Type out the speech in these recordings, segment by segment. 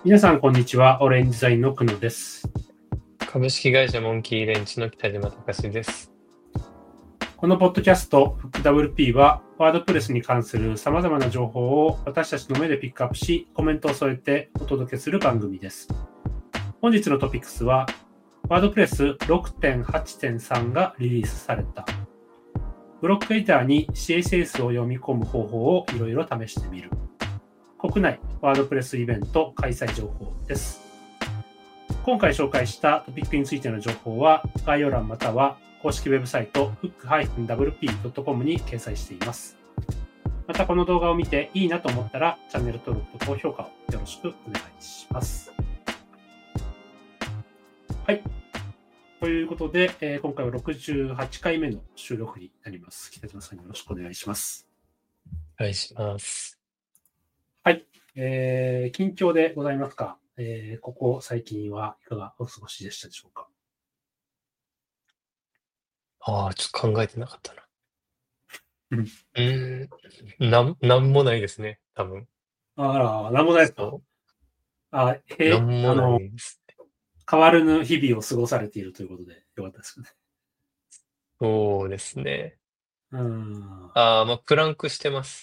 皆さん、こんにちは。オレンジデザインの久野です。 株式会社モンキーレンチの北島隆です。 このポッドキャスト、FookWP は、ワードプレスに関する様々な情報を私たちの目でピックアップし、コメントを添えてお届けする番組です。本日のトピックスは、ワードプレス 6.8.3 がリリースされた。ブロックエディターに CSS を読み込む方法をいろいろ試してみる。国内ワードプレスイベント開催情報です。今回紹介したトピックについての情報は概要欄または公式ウェブサイト hook-wp.com に掲載しています。またこの動画を見ていいなと思ったらチャンネル登録と高評価をよろしくお願いします。はい。ということで、今回は68回目の収録になります。北島さんよろしくお願いします。 お願いします。 はい。近況でございますか？ここ最近はいかがお過ごしでしたでしょうか？ ちょっと考えてなかったな。 うん。 なんもないですね、多分。 あら、なんもないですか？ そあ、 う。なんもないですね。 変わらぬ日々を過ごされているということでよかったですね。 そうですね。 あプランクしてます。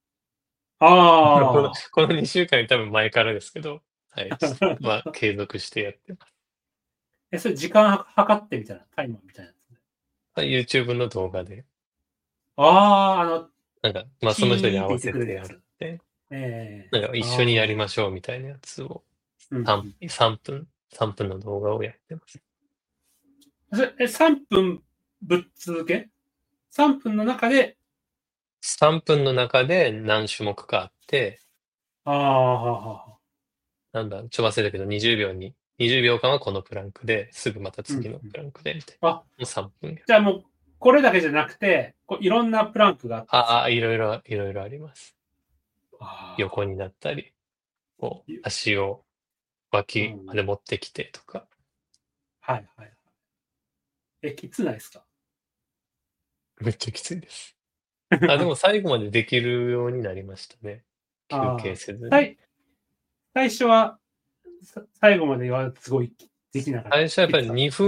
このあ。 この2週間より多分前からですけど、はい、継続してやってます。 それ時間計ってみたいな、タイマーみたいなやつね。 YouTube の動画で、なんか、その人にキーって言って合わせてくれるやつ。 やって、 ええなんか一緒にやりましょうみたいなやつを、3分の動画をやってます。 それ、3分ぶっ続け？ 3 分の中で、 3分の中で何種目かあって、 はちょっと忘れたけど、20秒間はこのプランクで、すぐまたうん。 次のプランクで、みたいあ、 な。もう3分や。 じゃあもう、これだけじゃなくて、いろんなプランクがあったんですか？ いろいろあります。横になったり、足を脇まで持ってきてとか。 はいはい。きつないですか？ めっちゃきついです。でも最後までできるようになりましたね。休憩せずに。 最初は、最後まではすごいできなかった。 最初はやっぱり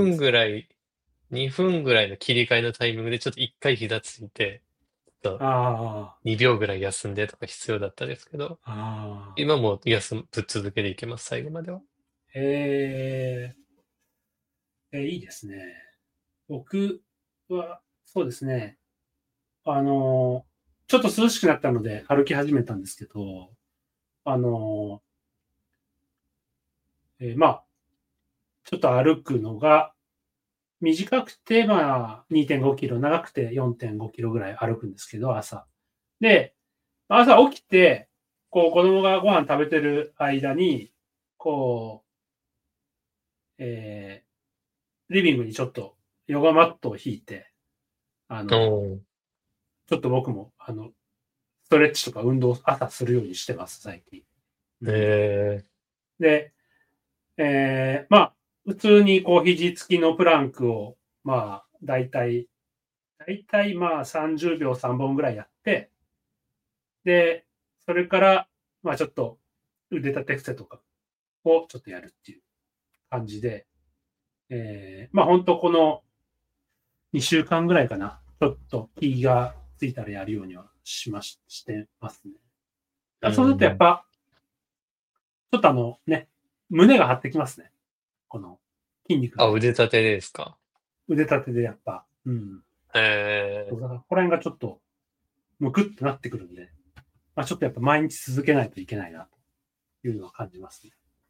2分ぐらいの切り替えのタイミングでちょっと1回膝ついて、ちょっと2秒ぐらい休んでとか必要だったですけど、今もぶっ続けでいけます、最後までは。 いいですね。僕は、そうですね。ちょっと涼しくなったので歩き始めたんですけど、あの、ちょっと歩くのが短くて、2.5キロ、長くて4.5キロぐらい歩くんですけど、朝。で、朝起きて、子供がご飯食べてる間に、リビングにちょっとヨガマットを引いて、ちょっと僕も、ストレッチとか運動を朝するようにしてます、最近。で、普通に肘付きのプランクを、だいたい30秒3本ぐらいやって、で、それから、ちょっと腕立て伏せとかをちょっとやるっていう感じで、本当この2週間ぐらいかな、ちょっと気がついたらやるようにはしてますね。そうするとやっぱ、ちょっと胸が張ってきますね。この筋肉が。 腕立てですか？ 腕立てでやっぱ。だからここら辺がちょっと、むくってなってくるんで、ちょっとやっぱ毎日続けないといけないな、というのは感じますね。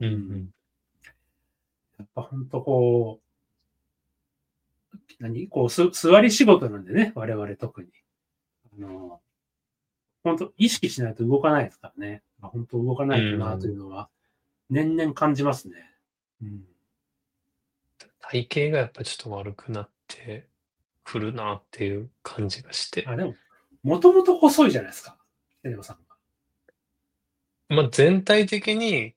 やっぱ本当座り仕事なんでね、我々特に。本当意識しないと動かないですからね。本当動かないとな、というのは、年々感じますね。 体型がやっぱちょっと悪くなってくるなっていう感じがして。 でも、もともと細いじゃないですか、テレオさんが。 全体的に、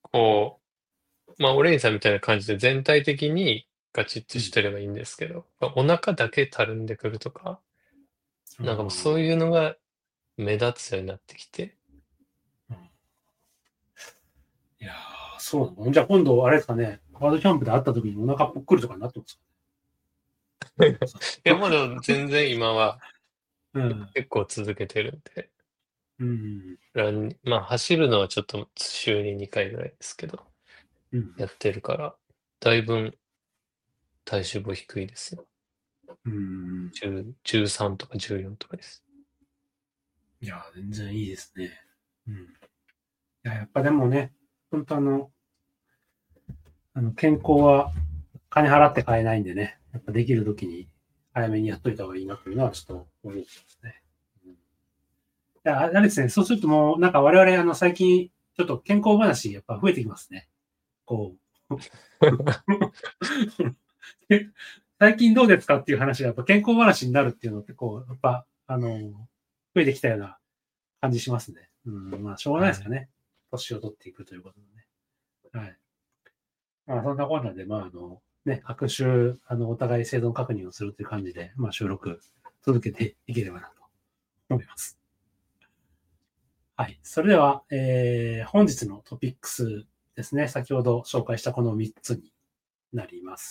オレインさんみたいな感じで全体的にガチッとしてればいいんですけど、お腹だけたるんでくるとか、なんかもうそういうのが目立つようになってきて。 いやそうなの？じゃあ今度、あれですかね、ワードキャンプで会った時にお腹ぽっくりとかになってますか？ いや、もうでも全然今は結構続けてるんで。まあ走るのはちょっと週に2回ぐらいですけど、やってるから、だいぶ体脂肪低いですよ。13とか14とかです。 いや、全然いいですね。いや、やっぱでもね、本当健康は金払って買えないんでね、やっぱできるときに早めにやっといた方がいいなというのはちょっと思ってますね。いや、あれですね、そうするともうなんか我々最近ちょっと健康話やっぱ増えてきますね。こう。最近どうですかっていう話がやっぱ健康話になるっていうのってこう、やっぱ、増えてきたような感じしますね。まあ、しょうがないですかね。年を取っていくということでね。はい。まあ、そんなこんなで、まあ、ね、各週、お互い生存確認をするという感じで、まあ、収録続けていければなと思います。はい。それでは、本日のトピックスですね。先ほど紹介したこの3つになります。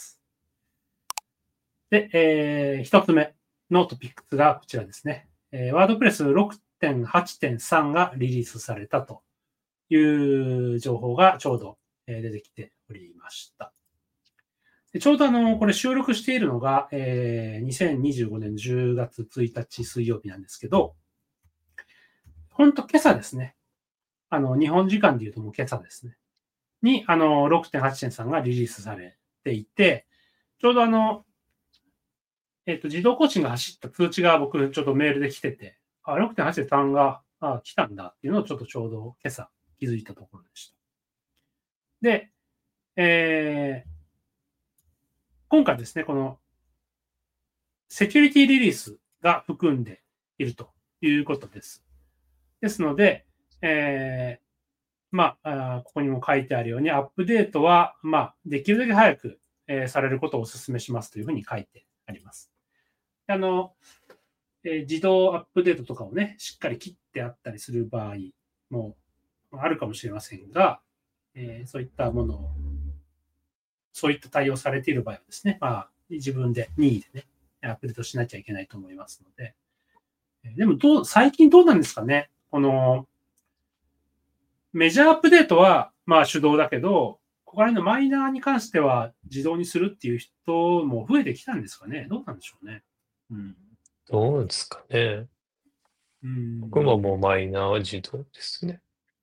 で、1つ目のトピックスがこちらですね。ワードプレス 6.8.3 がリリースされたという情報がちょうど出てきておりました。ちょうどこれ収録しているのが、2025年10月1日水曜日なんですけど、本当今朝ですね。日本時間で言うともう今朝ですね。に、6.8.3 がリリースされていて、ちょうど自動更新が走った通知が僕ちょっとメールで来てて、6.8.3 が来たんだっていうのをちょっとちょうど今朝気づいたところでした。で、今回ですね、このセキュリティリリースが含んでいるということです。ですので、ここにも書いてあるように、アップデートは、できるだけ早く、されることをお勧めしますというふうに書いてあります。自動アップデートとかをね、しっかり切ってあったりする場合もあるかもしれませんが、そういったものを、そういった対応されている場合はですね、自分で任意でね、アップデートしなきゃいけないと思いますので、でも最近どうなんですかね、この、メジャーアップデートは、手動だけど、ここら辺のマイナーに関しては自動にするっていう人も増えてきたんですかね。どうなんでしょうね。 どうですかね。僕ももうマイナーは自動ですね。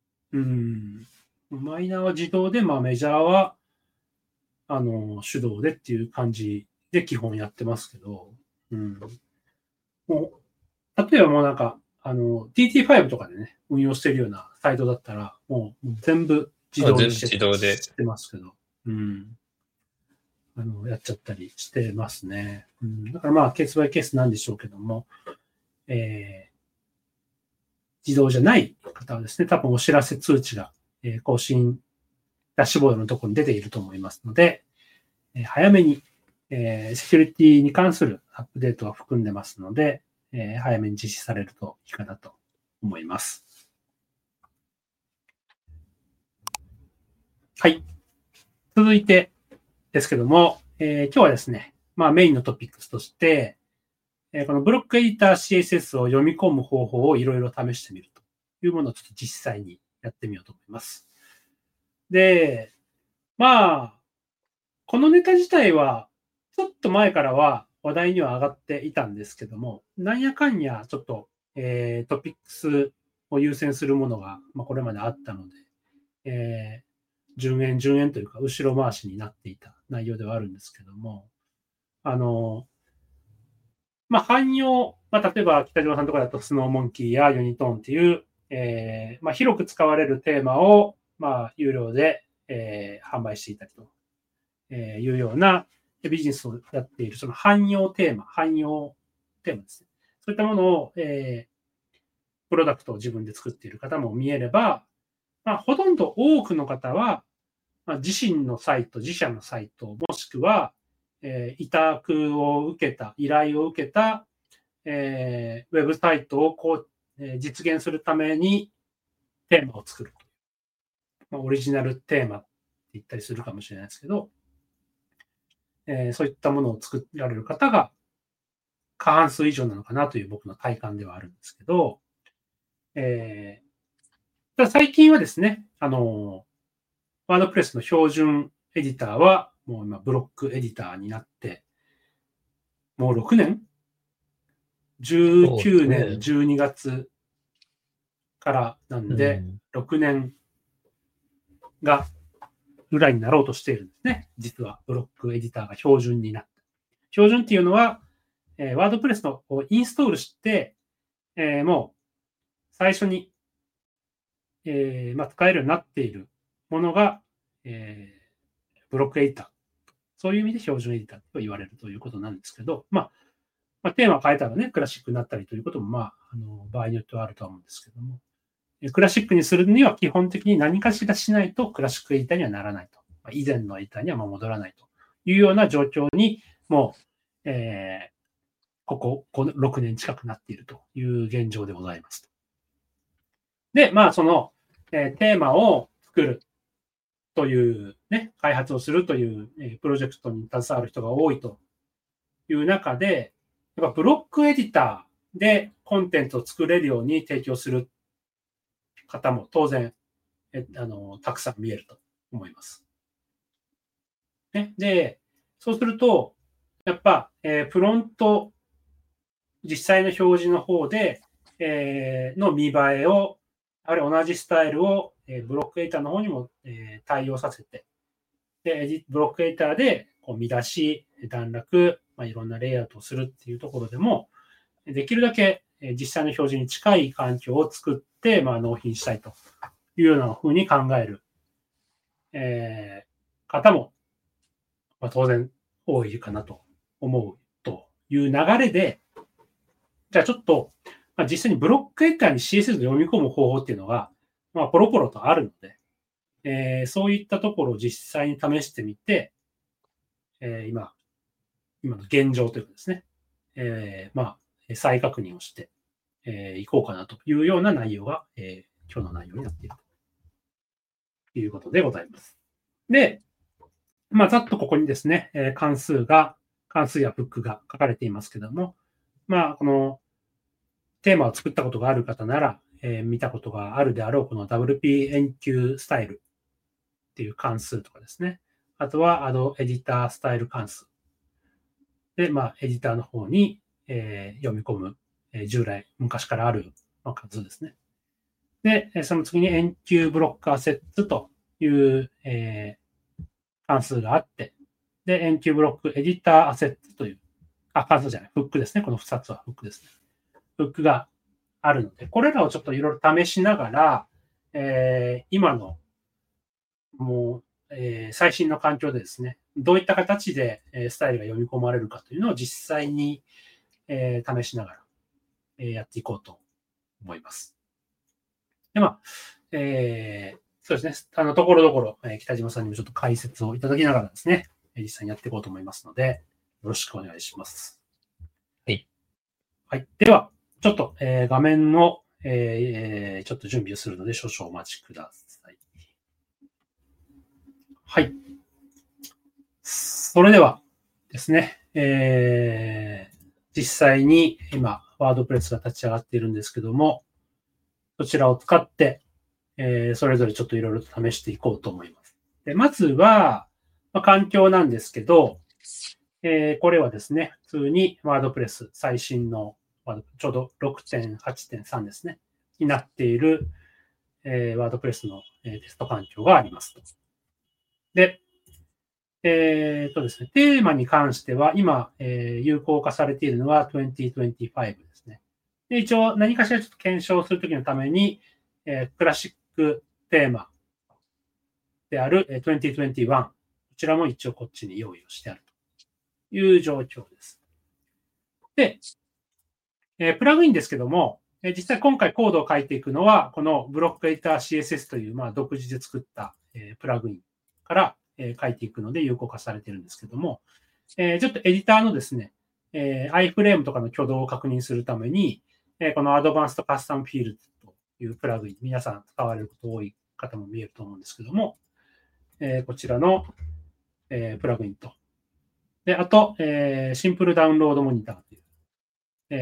マイナーは自動で、メジャーは、手動でっていう感じで基本やってますけど、もう、例えばもうなんか、TT5 とかでね、運用してるようなサイトだったら、もう全部自動にしてますけど、やっちゃったりしてますね。だからケースバイケースなんでしょうけども、自動じゃない方はですね、多分お知らせ通知が、更新、ダッシュボードのところに出ていると思いますので、早めに、セキュリティに関するアップデートは含んでますので、早めに実施されるといいかなと思います。はい。続いてですけども、今日はですね、メインのトピックスとして、このブロックエディター CSS を読み込む方法をいろいろ試してみるというものをちょっと実際にやってみようと思います。で、このネタ自体は、ちょっと前からは話題には上がっていたんですけども、なんやかんやちょっと、トピックスを優先するものが、これまであったので、順延というか、後ろ回しになっていた内容ではあるんですけども、汎用、例えば北島さんとかだとスノーモンキーやユニトーンっていう、広く使われるテーマを、有料で、販売していたりというようなビジネスをやっている、その汎用テーマですね。そういったものを、プロダクトを自分で作っている方も見えれば、ほとんど多くの方は、自身のサイト、自社のサイト、もしくは、委託を受けた、依頼を受けた、ウェブサイトを実現するためにテーマを作る。オリジナルテーマ言ったりするかもしれないですけど、そういったものを作られる方が過半数以上なのかなという僕の体感ではあるんですけど、ただ最近はですね、ワードプレスの標準エディターはもう今ブロックエディターになって、もう6年 ?19 年12月からなんで、6年が裏になろうとしているんですね。実はブロックエディターが標準になった。標準っていうのは、ワードプレスのインストールして、もう最初に、使えるようになっているものが、ブロックエディター。そういう意味で標準エディターと言われるということなんですけど、テーマを変えたらね、クラシックになったりということも、場合によってはあるとは思うんですけども、クラシックにするには基本的に何かしらしないとクラシックエディターにはならないと。以前のエディターには戻らないというような状況に、もう、ここ6年近くなっているという現状でございます。で、その、テーマを作るというね、開発をするという、プロジェクトに携わる人が多いという中で、やっぱブロックエディターでコンテンツを作れるように提供する方も当然、たくさん見えると思います。ね、で、そうすると、やっぱ、フロント、実際の表示の方で、の見栄えを、あるいは同じスタイルを、ブロックエディターの方にも、対応させて、で、ブロックエディターで見出し、段落、いろんなレイアウトをするっていうところでも、できるだけ実際の表示に近い環境を作って、納品したいというような風に考える、方も、当然多いかなと思うという流れで、じゃあちょっと、実際にブロックエディターに CSS を読み込む方法っていうのが、ポロポロとあるので、そういったところを実際に試してみて、今の現状というかですね、再確認をしていこうかなというような内容が、今日の内容になっているということでございます。で、ざっとここにですね、関数やブックが書かれていますけども、このテーマを作ったことがある方なら、見たことがあるであろう、この WP-Enqueue スタイルっていう関数とかですね。あとは Add Editor スタイル関数。で、エディターの方に、読み込む、従来、昔からある関数ですね。で、その次に Enqueue Blocker Sets という、関数があって、で、Enqueue Block Editor Asset という、関数じゃない、フックですね。この2つはフックですね。フックがあるので、これらをちょっといろいろ試しながら、今のもう、最新の環境でですね、どういった形でスタイルが読み込まれるかというのを実際に、試しながら、やっていこうと思います。で、そうですね、ところどころ、北島さんにもちょっと解説をいただきながらですね、実際にやっていこうと思いますので、よろしくお願いします。 はい。 はい。では、ちょっと、画面の、ちょっと準備をするので少々お待ちください。はい。それではですね、実際に今、ワードプレスが立ち上がっているんですけども、そちらを使って、それぞれちょっといろいろと試していこうと思います。でまずは、環境なんですけど、これはですね、普通にワードプレス最新のちょうど 6.8.3 ですね、になっている、ワードプレスの、テスト環境がありますと。で、ですね、テーマに関しては今、有効化されているのは2025ですね。で一応何かしらちょっと検証するときのために、クラシックテーマである2021、こちらも一応こっちに用意をしてあるという状況です。で、プラグインですけども、実際今回コードを書いていくのは、このブロックエディター CSS という独自で作ったプラグインから書いていくので有効化されているんですけども、ちょっとエディターのですね、iFrame とかの挙動を確認するために、この Advanced Custom Field というプラグイン、皆さん使われること多い方も見えると思うんですけども、 こちらの、プラグインと。で、あと、シンプルダウンロードモニターという、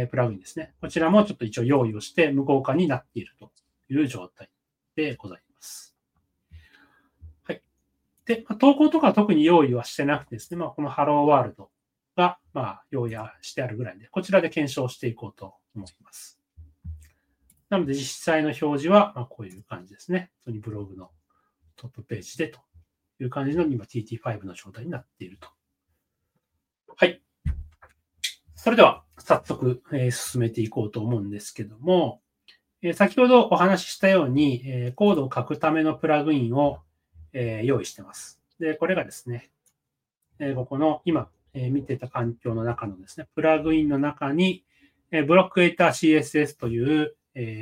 プラグインですね。こちらもちょっと一応用意をして無効化になっているという状態でございます。はい。で、投稿とかは特に用意はしてなくてですね、このハローワールドが、用意してあるぐらいで、こちらで検証していこうと思います。なので、実際の表示は、こういう感じですね。ブログのトップページでという感じの今 TT5 の状態になっていると。はい。それでは、早速、進めていこうと思うんですけども、先ほどお話ししたように、コードを書くためのプラグインを、用意しています。で、これがですね、ここの今、見てた環境の中のですね、プラグインの中に、ブロックエディター CSS という、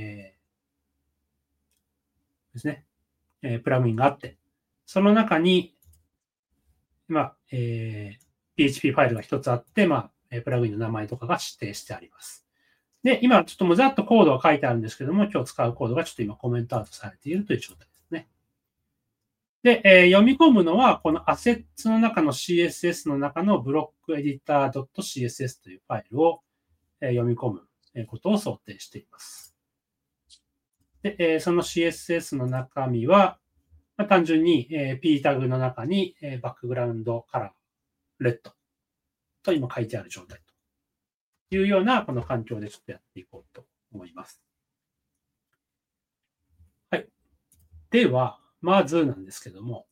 ですね、プラグインがあって、その中に、PHP ファイルが一つあって、プラグインの名前とかが指定してあります。で、今ちょっともざっとコードは書いてあるんですけども、今日使うコードがちょっと今コメントアウトされているという状態ですね。で、読み込むのは、このアセッツの中の CSS の中のブロックエディター .css というファイルを読み込むことを想定しています。で、その CSS の中身は、単純に P タグの中にバックグラウンドカラー、レッドと今書いてある状態というようなこの環境でちょっとやっていこうと思います。はい。では、まずなんですけども、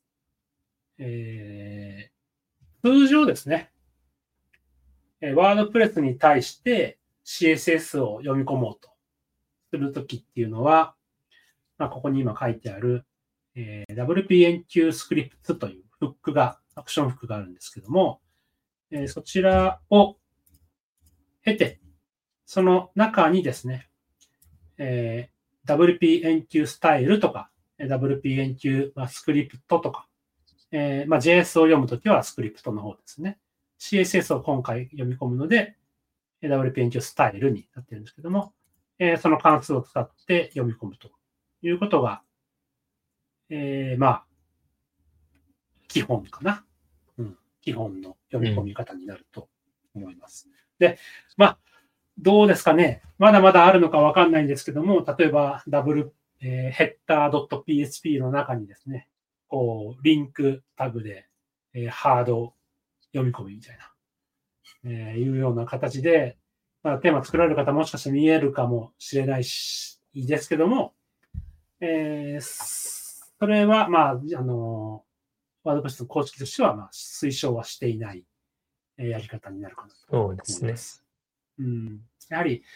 通常ですね、ワードプレスに対して CSS を読み込もうとするときっていうのは、ここに今書いてある、WPNQ スクリプトというフックが、アクションフックがあるんですけども、そちらを経て、その中にですね、WPNQ スタイルとか、WPNQ スクリプトとか、JS を読むときはスクリプトの方ですね。CSS を今回読み込むので、WPNQ スタイルになっているんですけども、その関数を使って読み込むということが、基本かな。基本の読み込み方になると思います。で、どうですかね。まだまだあるのかわかんないんですけども、例えばheader.php の中にですね、こう、リンクタグで、ハード読み込みみたいな、いうような形で、テーマ作られる方もしかして見えるかもしれないし、いいですけども、それは、ワードプレスの公式としては、推奨はしていないやり方になるかなと思います。そうですね。やはり、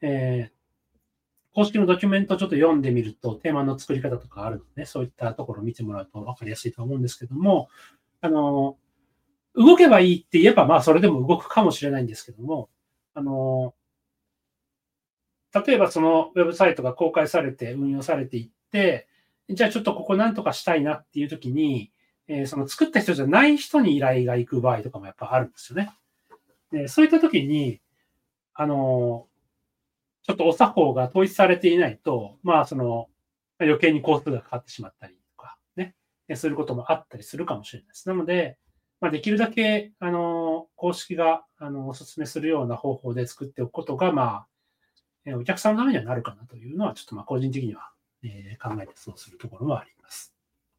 公式のドキュメントをちょっと読んでみると、テーマの作り方とかあるので、そういったところを見てもらうと分かりやすいと思うんですけども、動けばいいって言えば、それでも動くかもしれないんですけども、例えばそのウェブサイトが公開されて運用されていって、じゃあちょっとここなんとかしたいなっていうときに、その作った人じゃない人に依頼が行く場合とかもやっぱあるんですよね。でそういったときに、ちょっとお作法が統一されていないと、余計に工数がかかってしまったりとかね、することもあったりするかもしれないです。なので、できるだけ、公式が、お勧めするような方法で作っておくことが、お客さんのためにはなるかなというのは、ちょっと個人的には、考えてそうするところもあります。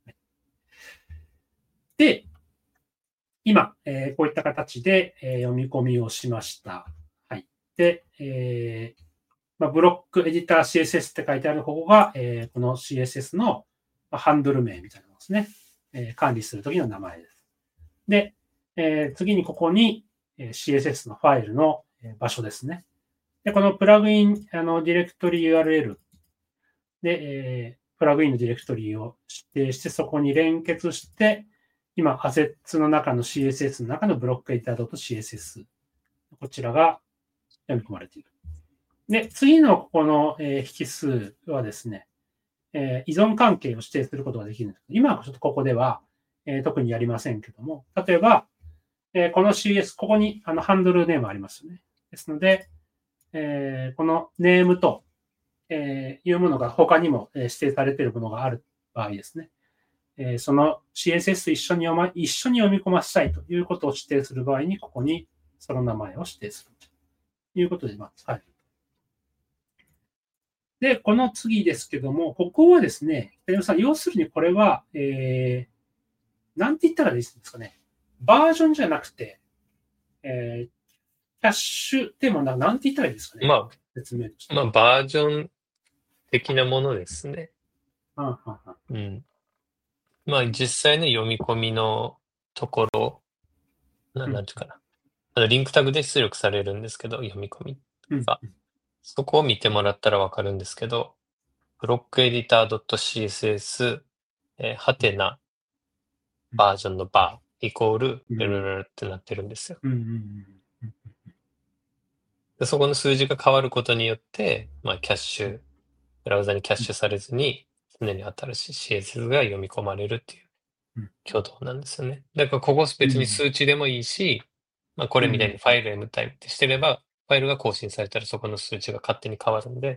で、今、こういった形で、読み込みをしました。はい。で、ブロックエディター CSS って書いてある方が、この CSS のハンドル名みたいなものですね。管理するときの名前です。で、次にここに CSS のファイルの場所ですね。で、このプラグイン、ディレクトリ URL で、プラグインのディレクトリを指定して、そこに連結して、今、アセッツの中の CSS の中のブロックエディター .css。こちらが読み込まれている。で、次のここの引数はですね、依存関係を指定することができるんです。今はちょっとここでは、特にやりませんけども、例えば、この CS、ここにハンドルネームありますよね。ですので、このネームと、いうものが他にも指定されているものがある場合ですね。 その CSS と一緒に読み込ませたいということを指定する場合に、ここにその名前を指定するということで、使える。で、この次ですけども、ここはですね、北山さん、要するにこれは、なんて言ったらいいですかね。バージョンじゃなくて、キャッシュでもなんて言ったらいいですかね。説明として。 バージョン的なものですね。 うん。 実際の読み込みのところ、なんていうかな。リンクタグで出力されるんですけど、読み込みが。そこを見てもらったらわかるんですけど、ブロックエディター .css、ハテナ、バージョンのバー、イコール、ルルルルってなってるんですよ。でそこの数字が変わることによって、キャッシュ、ブラウザにキャッシュされずに、常に新しい CSS が読み込まれるっていう挙動なんですよね。だからここ別に数値でもいいし、これみたいにファイル M タイプってしてれば、ファイルが更新されたらそこの数値が勝手に変わるんで、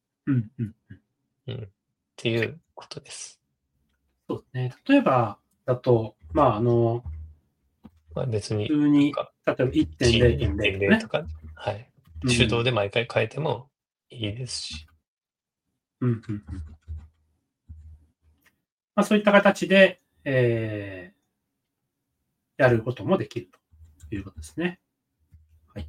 っていうことです。 そうですね。例えばだと、 別に、 普通に、例えば 1.0.0 とか、はい。手動で毎回変えてもいいですし。 そういった形で、やることもできるということですね。はい。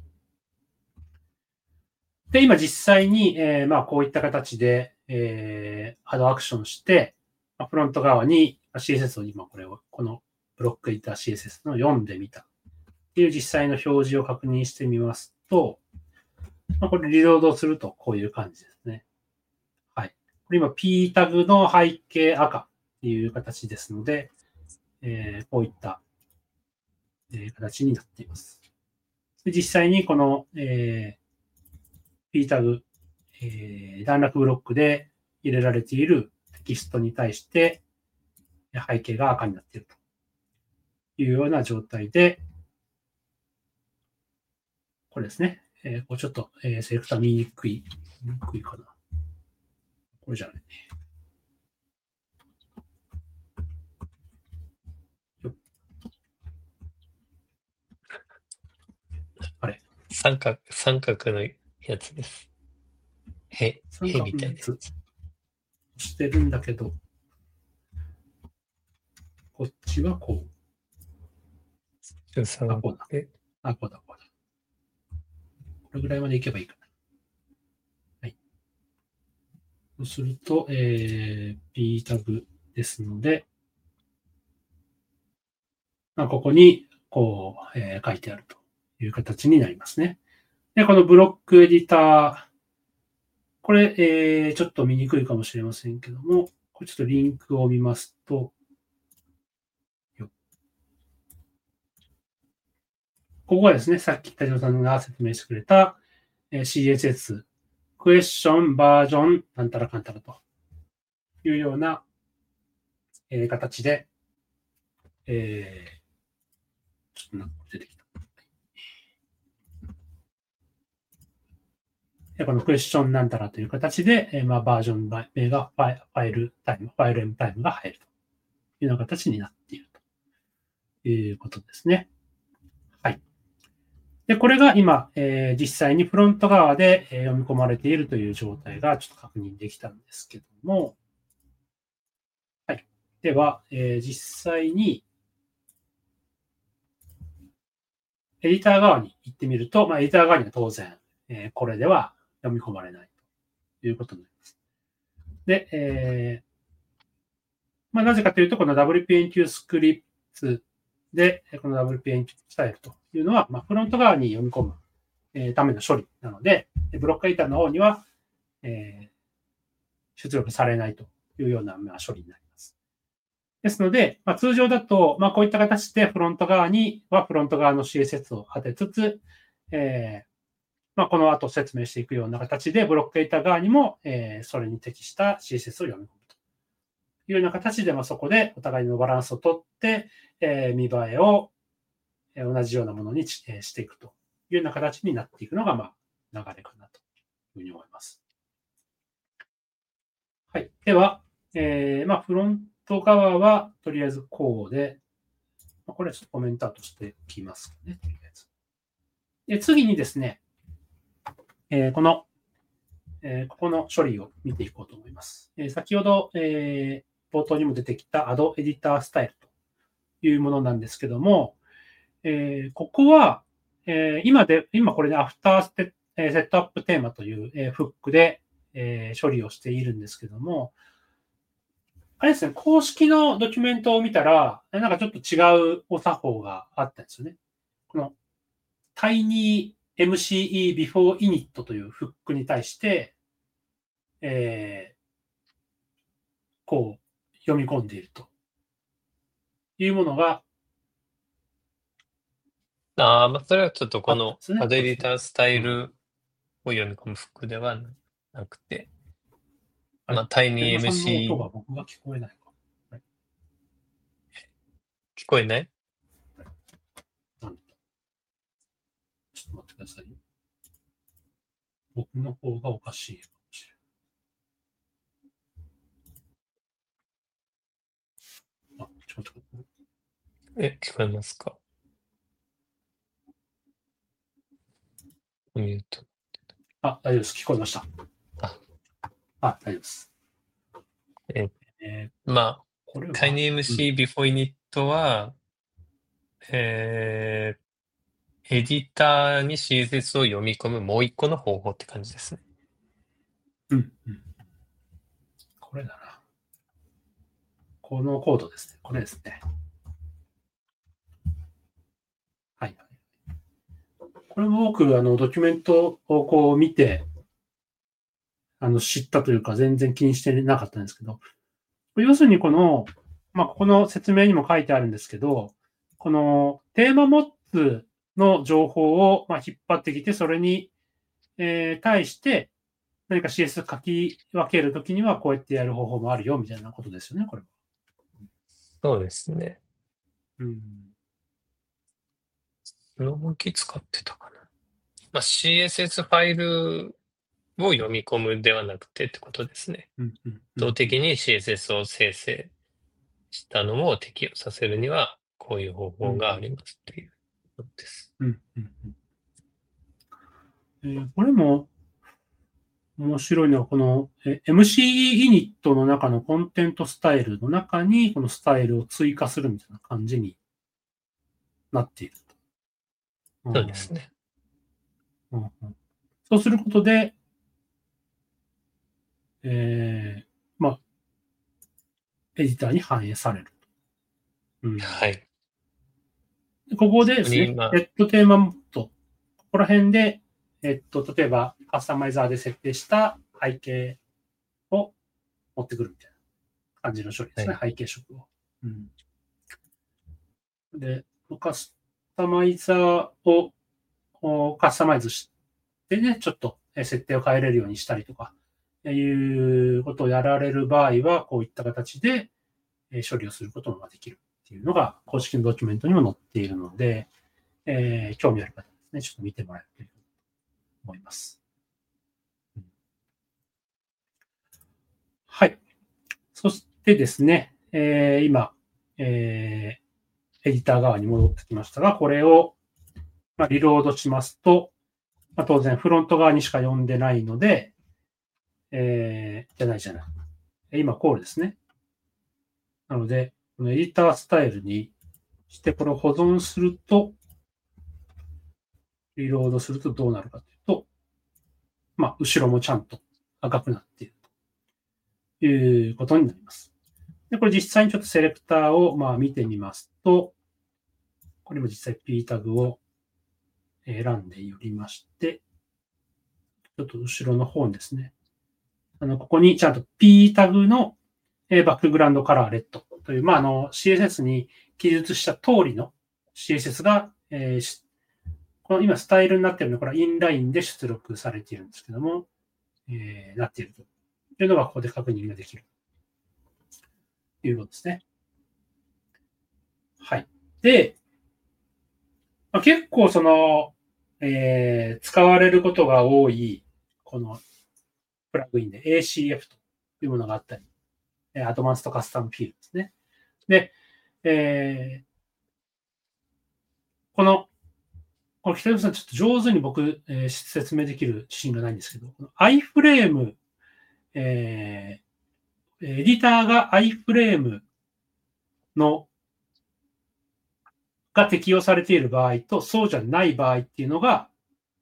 で、今実際に、こういった形で、アドアクションして、フロント側に CSS を今このブロックエディター CSS の読んでみたっていう実際の表示を確認してみますと、これリロードするとこういう感じですね。はい。これ今 P タグの背景赤っていう形ですので、こういった形になっています。実際にこの、P タグ、段落ブロックで入れられているテキストに対して背景が赤になっているというような状態で、これですね。こうちょっと、セレクター見にくいかな。これじゃない。あれ三角のやつです。へみたいなやつ。 してるんだけど、こっちはこう。こうだ。これぐらいまでいけばいいかな。はい。そうすると、P タグですので、ここに、こう、書いてあるという形になりますね。で、このブロックエディター、これ、ちょっと見にくいかもしれませんけども、これちょっとリンクを見ますと、ここがですね、さっき田島さんが説明してくれた CSS、クエスチョン、バージョン、なんたらかんたらというような、形で、ちょっとなんか出てきた。このクエスチョンなんたらという形で、バージョン名がファイル M タイムが入るというような形になっているということですね。はい。で、これが今、実際にフロント側で読み込まれているという状態がちょっと確認できたんですけども、はい。では、実際に、エディター側に行ってみると、エディター側には当然、これでは読み込まれないということになります。で、なぜかというと、この WPNQ スクリプトで、この WPNQ スタイルというのは、フロント側に読み込む、ための処理なので、ブロックエディターの方には、出力されないというような、処理になります。ですので、通常だと、こういった形でフロント側にはフロント側の CSS を当てつつ、この後説明していくような形で、ブロックエディター側にも、それに適した CSS を読み込むというような形で、そこでお互いのバランスをとって、見栄えを同じようなものにしていくというような形になっていくのが、流れかなというふうに思います。はい。では、フロント側はとりあえずこうで、これはちょっとコメントアウトしておきますね。とりあえず。で、次にですね、ここの処理を見ていこうと思います。先ほど、冒頭にも出てきた Add Editor Style というものなんですけども、ここは、今これで After Setup テーマという、フックで、処理をしているんですけども、あれですね、公式のドキュメントを見たら、なんかちょっと違うお作法があったんですよね。この TinyMCE before init というフックに対して、こう読み込んでいるというものが、 それはちょっとこの Add Editor スタイルを読み込むフックではなくて、TinyMCE。 音が僕が聞こえないか。 聞こえない？ ちょっと待ってください。僕の方がおかしいかもしれない。ちょっと待って。 聞こえますか？ミュート。 大丈夫です。聞こえました。大丈夫です。 TinyMCE before init は、エディターに CSS を読み込むもう一個の方法って感じですね。 これだな。このコードですね。これですね。はい。これも僕、ドキュメントをこう見て、知ったというか、全然気にしてなかったんですけど、要するにこの、ここの説明にも書いてあるんですけど、このテーマモッツの情報を引っ張ってきて、それに、対して何か CS 書き分けるときにはこうやってやる方法もあるよ、みたいなことですよね、これは。 そうですね。その動き使ってたかな。CSS ファイルを読み込むではなくてってことですね。動的に CSS を生成したのを適用させるには、こういう方法がありますっていうことです。 これも面白いのは、この MCE イニットの中のコンテントスタイルの中に、このスタイルを追加するみたいな感じになっていると。 そうですね。 そうすることで、エディターに反映される。 はい。 ここでですね、テーマモッド、ここら辺で、例えばカスタマイザーで設定した背景を持ってくるみたいな感じの処理ですね、背景色を。で、カスタマイザーをカスタマイズしてね、ちょっと設定を変えれるようにしたりとか、いうことをやられる場合は、こういった形で処理をすることができるっていうのが公式のドキュメントにも載っているので、興味ある方ですね、ちょっと見てもらえると思います。はい。そしてですね、今、エディター側に戻ってきましたが、これを、リロードしますと、当然フロント側にしか読んでないので、今こうですね。なので、このエディタースタイルにして、これを保存すると、リロードするとどうなるかというと、後ろもちゃんと赤くなっているということになります。で、これ実際にちょっとセレクターを見てみますと、これも実際 P タグを選んで寄りまして、ちょっと後ろの方にですね、ここにちゃんと P タグのバックグラウンドカラーレッドという、CSS に記述した通りの CSS が、この今スタイルになっているので、これはインラインで出力されているんですけども、なっているというのがここで確認ができるということですね。はい。で、結構その、使われることが多い、このプラグインで ACF というものがあったりアドバンストカスタムフィールドですね。で、この北山さん、ちょっと上手に僕、説明できる自信がないんですけど、iFrame、エディターが iFrame が適用されている場合と、そうじゃない場合っていうのが、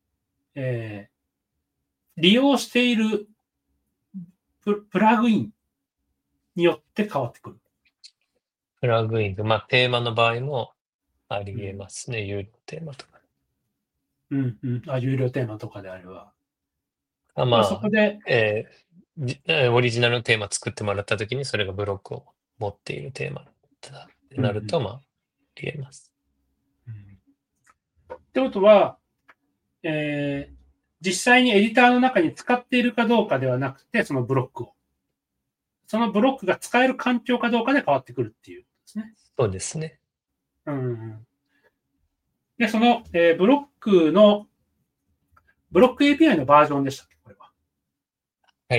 利用しているプラグインによって変わってくる。 プラグイン、テーマの場合もあり得ますね、有料テーマとか。 有料テーマとかであれば。 そこで、オリジナルのテーマ作ってもらったときに、それがブロックを持っているテーマってなると、あり得ます。 ってことは、実際にエディターの中に使っているかどうかではなくて、そのブロックを。そのブロックが使える環境かどうかで変わってくるっていうことですね。 そうですね。 で、その、ブロック API のバージョンでしたっけ、これは。 はい。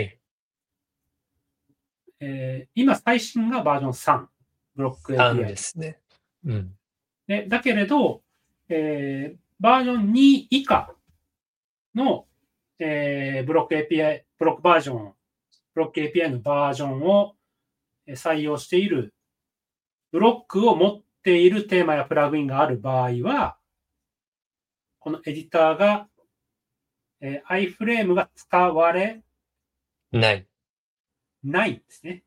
今、最新がバージョン3。ブロック API。 3ですね。 だけれど、バージョン2以下の、ブロック API、ブロックバージョン、ブロック API のバージョンを採用している、ブロックを持っているテーマやプラグインがある場合は、このエディターが、iFrame が使われないんですね。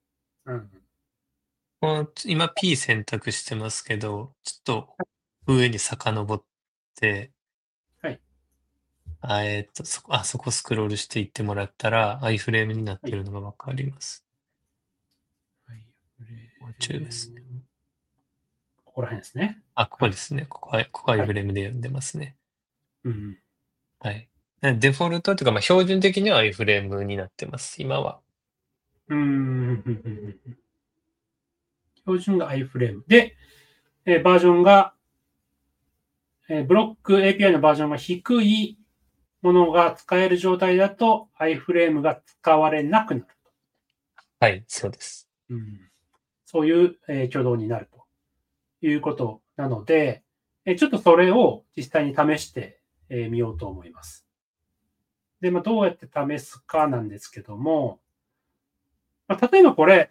今 P 選択してますけど、ちょっと上に遡って、 はい。 そこスクロールしていってもらったら、iFrame になってるのがわかります。もうちょいですね。 ここら辺ですね。 ここですね。ここ iFrame で読んでますね。はい。デフォルトというか、標準的には iFrame になってます、今は。 標準が iFrame。で、バージョンが、ブロック API のバージョンが低いものが使える状態だと iFrame が使われなくなる。 はい、そうです。 そういう、挙動になるということなので、ちょっとそれを実際に試してみようと思います。で、どうやって試すかなんですけども、例えばこれ、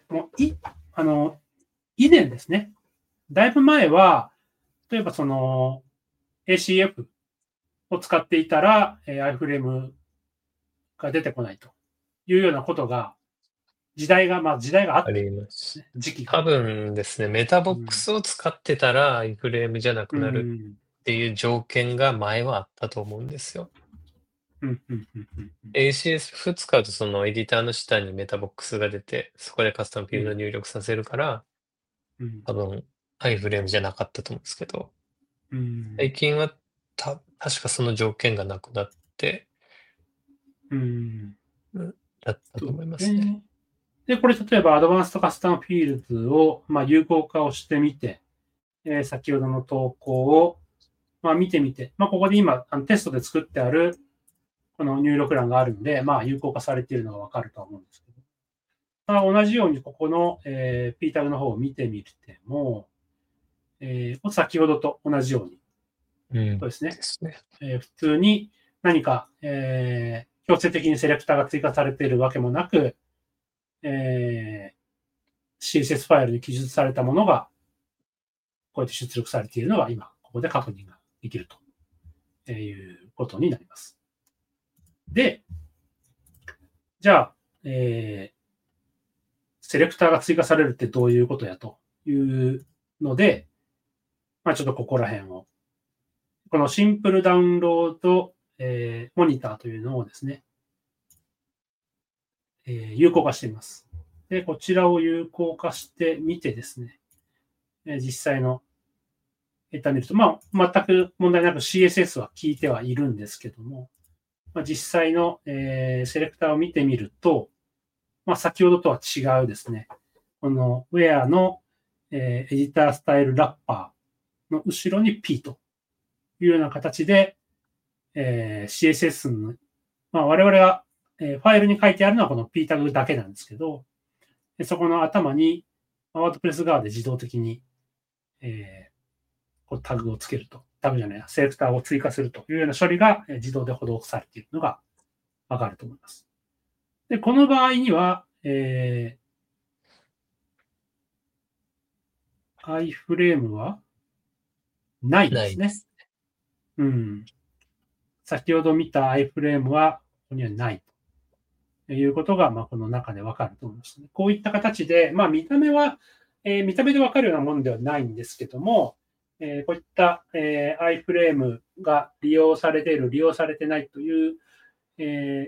以前ですね。だいぶ前は、例えばその ACF を使っていたら、iFrame が出てこないというようなことが、時代があった。 あります。時期が。多分ですね、メタボックスを使ってたら、iFrame じゃなくなるっていう条件が前はあったと思うんですよ。ACF 使うとそのエディターの下にメタボックスが出て、そこでカスタムフィールド入力させるから、多分 iFrame じゃなかったと思うんですけど、最近は確かその条件がなくなって、だったと思いますね。 で、これ例えばアドバンストカスタムフィールドを、有効化をしてみて、先ほどの投稿を、見てみて、ここで今テストで作ってあるこの入力欄があるんで、有効化されているのがわかると思うんですけど、同じようにここの、P タグの方を見てみても、先ほどと同じように、そうですね。普通に何か、強制的にセレクターが追加されているわけもなく、CSS ファイルに記述されたものが、こうやって出力されているのが今、ここで確認ができるということになります。で、じゃあ、セレクターが追加されるってどういうことやというので、ちょっとここら辺を、このシンプルダウンロード、モニターというのをですね、有効化しています。で、こちらを有効化してみてですね、実際のデータ見ると、全く問題なく CSS は効いてはいるんですけども、実際の、セレクターを見てみると、先ほどとは違うですね、この Where の、エディタースタイルラッパーの後ろに P というような形で、CSS の、我々が、ファイルに書いてあるのはこの P タグだけなんですけど、 そこの頭に、ワードプレス側で自動的に、こうタグをつけると。タグじゃない、セレクターを追加するというような処理が自動で施されているのがわかると思います。で、この場合には、iFrame はないですね。うん。先ほど見た iFrame はここにはないということが、この中でわかると思いますね。こういった形で、見た目でわかるようなものではないんですけども、こういった、iFrame が利用されている、利用されてないという、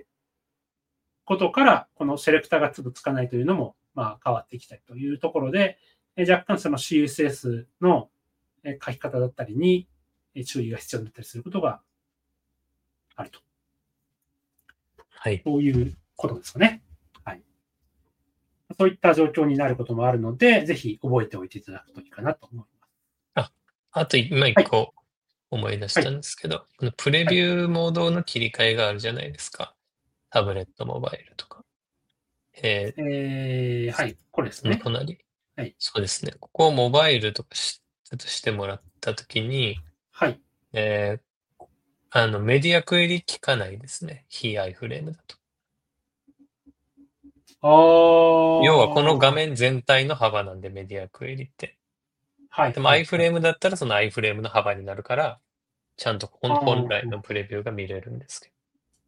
ことから、このセレクターがつかないというのも、変わってきたりというところで、若干その CSS の書き方だったりに注意が必要になったりすることがあると。 はい。 そういうことですかね。はい。そういった状況になることもあるので、ぜひ覚えておいていただくといいかなと思います。 あと今一個思い出したんですけど、このプレビューモードの切り替えがあるじゃないですか。タブレット、モバイルとか。 はい、これですね。 隣。 はい。 そうですね。ここをモバイルとかしてもらったときに、 はい。 メディアクエリ聞かないですね。非 iFrame だと。要はこの画面全体の幅なんで、メディアクエリって。 はい。 でも iFrame だったらその iFrame の幅になるから、ちゃんと本来のプレビューが見れるんですけ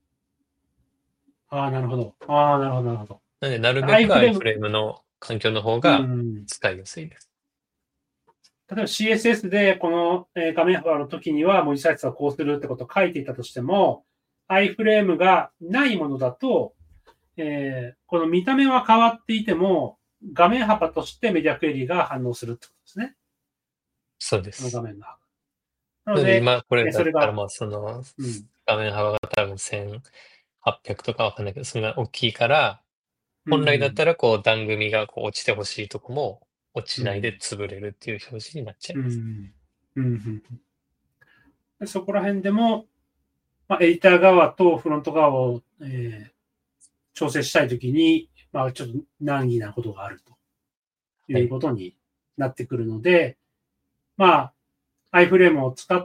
ど。なるほど。なるほど、なるほど。 なので、なるべく iFrame の環境の方が使いやすいです。 例えば CSS でこの画面幅の時には文字サイズはこうするってことを書いていたとしても、iFrame がないものだと、この見た目は変わっていても、画面幅としてメディアクエリが反応するってことですね。 そうです。 この画面の幅。 なので、今これだったら、画面幅が多分1800とかわかんないけど、それが大きいから、本来だったらこう段組がこう落ちてほしいとこも落ちないで潰れるっていう表示になっちゃいます。 そこら辺でも、エディター側とフロント側を、調整したいときに、ちょっと難儀なことがあるということになってくるので、iFrame を使った、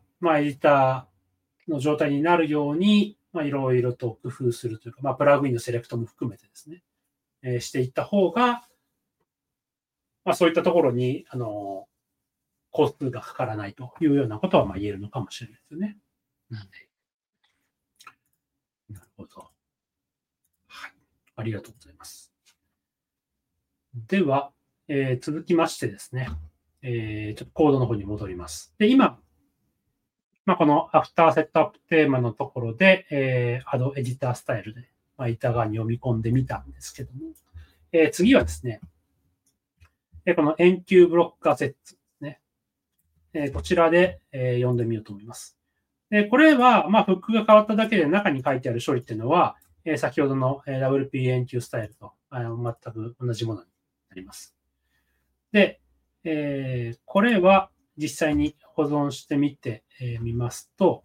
エディターの状態になるように、いろいろと工夫するというか、プラグインのセレクトも含めてですね、していった方が、そういったところに、コストがかからないというようなことは言えるのかもしれないですよね。なるほど。はい。ありがとうございます。では、続きましてですね、ちょっとコードの方に戻ります。で、今、このアフターセットアップテーマのところで、Add Editor スタイルで、板側に読み込んでみたんですけども、次はですね、この Enqueue ブロックアセットですね。こちらで、読んでみようと思います。で、これは、フックが変わっただけで中に書いてある処理っていうのは、先ほどの WP Enqueue スタイルと全く同じものになります。で、これは実際に保存してみてみますと、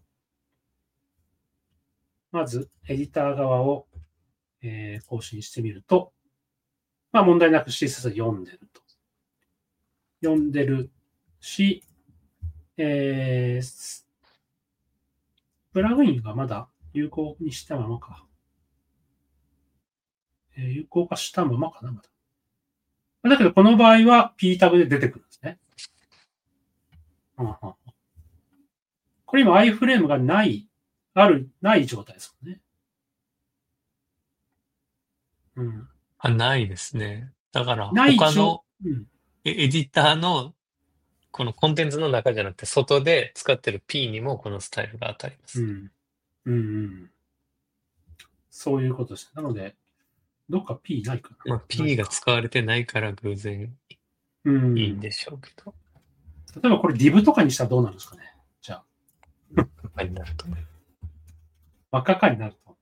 まずエディター側を更新してみると、問題なく CSS 読んでると。読んでるし、プラグインがまだ有効にしたままか。有効化したままかな、まだ。だけど、この場合は P タグで出てくるんですね。これ今 iFrame がない状態ですもんね。 ないですね。だから、他のエディターのこのコンテンツの中じゃなくて、外で使ってる P にもこのスタイルが当たります。 そういうことです。なので、どっか P ないかな。 P が使われてないから偶然いいんでしょうけど。 例えばこれ div とかにしたらどうなるんですかね。じゃあ。 真っ赤になると。 真っ赤になると。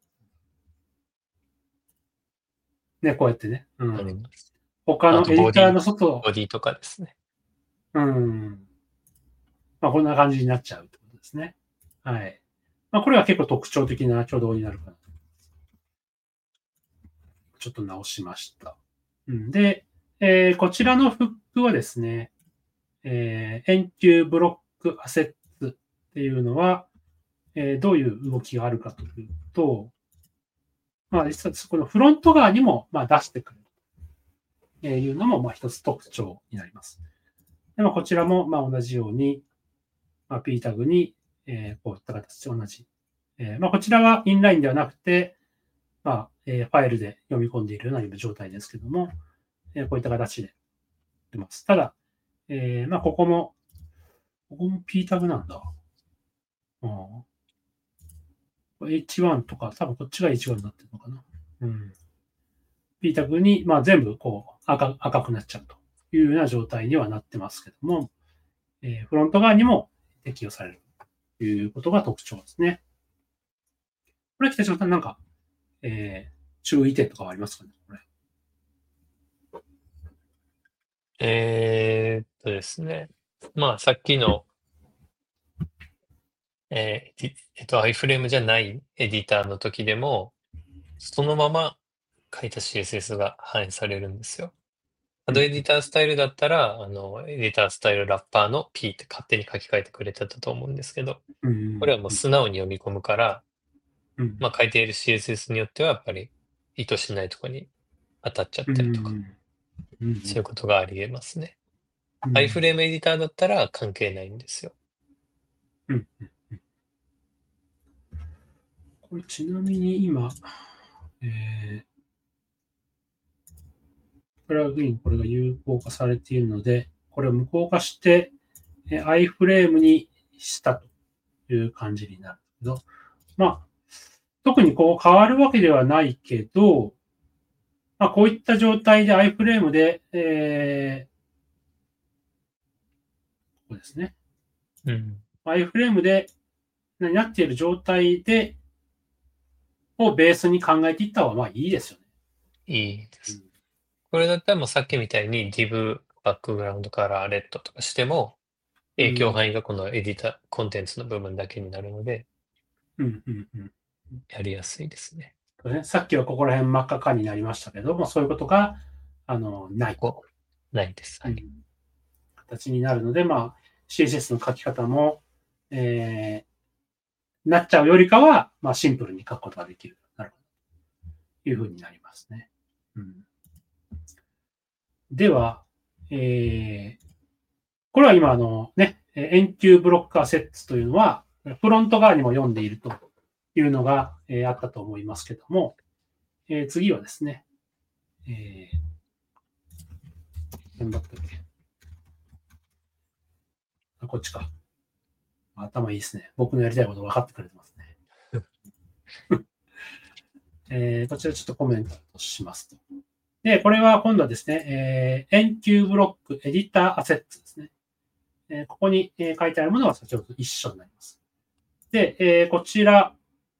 ね、こうやってね。他のエディターの外。 ボディとかですね。 こんな感じになっちゃうってことですね。はい。これは結構特徴的な挙動になるかな。ちょっと直しました。 で、こちらのフックはですね、円球ブロックアセッツっていうのは、どういう動きがあるかというと、実はこのフロント側にも出してくるというのも一つ特徴になります。でこちらも同じように、P タグに、こういった形で同じ。こちらはインラインではなくて、ファイルで読み込んでいるような状態ですけども、こういった形で出ます。ただ、ここも P タグなんだ。H1 とか、多分こっちが H1 になってるのかな。P タグに、全部赤くなっちゃうというような状態にはなってますけども、フロント側にも適用されるということが特徴ですね。これ、北島さんなんか、注意点とかはありますかね、これ。 ですね。さっきの、iFrame じゃないエディターの時でも、そのまま書いた CSS が反映されるんですよ。アドエディタースタイルだったら、エディタースタイルラッパーの P って勝手に書き換えてくれてたと思うんですけど、これはもう素直に読み込むから、書いている CSS によってはやっぱり意図しないところに当たっちゃったりとか、そういうことがあり得ますね。iFrame エディターだったら関係ないんですよ。 これちなみに今、プラグイン、これが有効化されているので、これを無効化して、iFrame にしたという感じになるけど、特にこう変わるわけではないけど、こういった状態で iFrame で、ここですね。iFrame でなっている状態で、をベースに考えていった方がいいですよね。 いいです。これだったらもうさっきみたいに div バックグラウンドカラーレッドとかしても、影響範囲がこのエディター、コンテンツの部分だけになるので、やりやすいですね。 さっきはここら辺真っ赤かになりましたけども、そういうことが、ない。 ないです。 形になるので、CSS の書き方も、なっちゃうよりかは、シンプルに書くことができる。なるほど。いうふうになりますね。では、これは今円球ブロックアセッツというのは、フロント側にも読んでいるというのが、あったと思いますけども、次はですね、何だったっけ。こっちか。頭いいですね。僕のやりたいこと分かってくれてますね。こちらちょっとコメントとしますと。で、これは今度はですね、円球ブロックエディターアセッツですね。ここに書いてあるものは先ほどと一緒になります。で、こちら